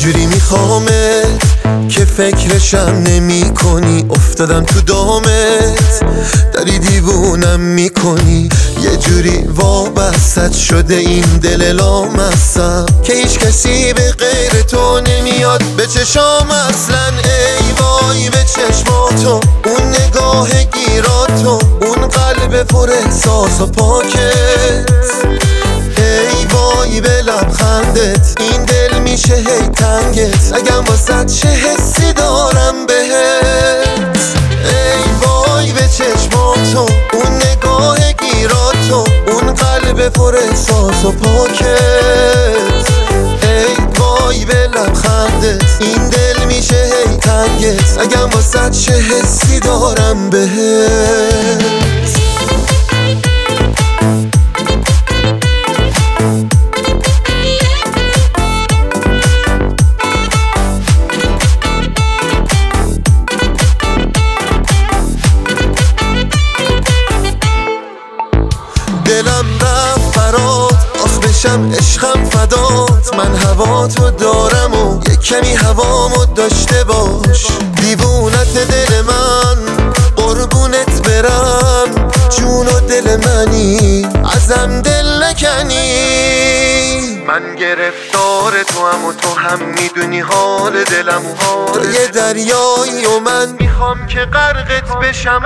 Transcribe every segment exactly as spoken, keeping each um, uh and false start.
جوری میخوامت که فکرشم نمی کنی، افتادم تو دامت داری دیوونم میکنی. یه جوری وابست شده این دل لامصب که هیچ کسی به غیر تو نمیاد به چشام اصلا. ای وای به چشماتو، اون نگاه گیراتو، اون قلب پر احساس و پاکت. ای وای به لبخندت، این دل میشه هی تنگت اگم واسه چه حسی دارم بهت. ای وای به چشماتو، اون نگاه گیراتو، اون قلب پر احساس و پاکت. ای وای به لبخندت، این دل میشه هی تنگت اگم واسه چه حسی دارم بهت. دلم رفت برات، آخ بشم عشقم فدات. من هواتو دارم و یک کمی هوامو داشته باش. دیوونت دل من، قربونت برم، جون و دل منی، ازم دل نکنی. من گرفتار تو هم و تو هم میدونی حال دلم. تو یه دریایی و من میخوام که غرقت بشم.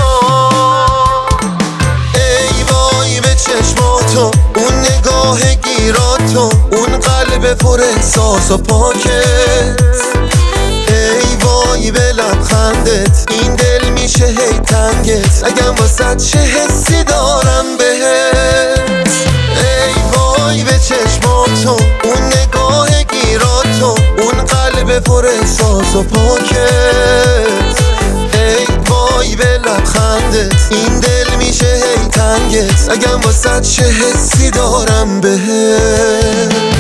ای وای به چشماتو، اون نگاه گیراتو، اون قلب پر احساس و پاکت. ای وای به لبخندت، این دل میشه هی تنگت اگم واسه چه حسی دارم بهت. ای وای به چشماتو، اون نگاه گیراتو، اون قلب پر احساس و پاکت. ای وای به لبخندت، این دل میشه هی تنگت اگم واسه چه حسی دارم بهت.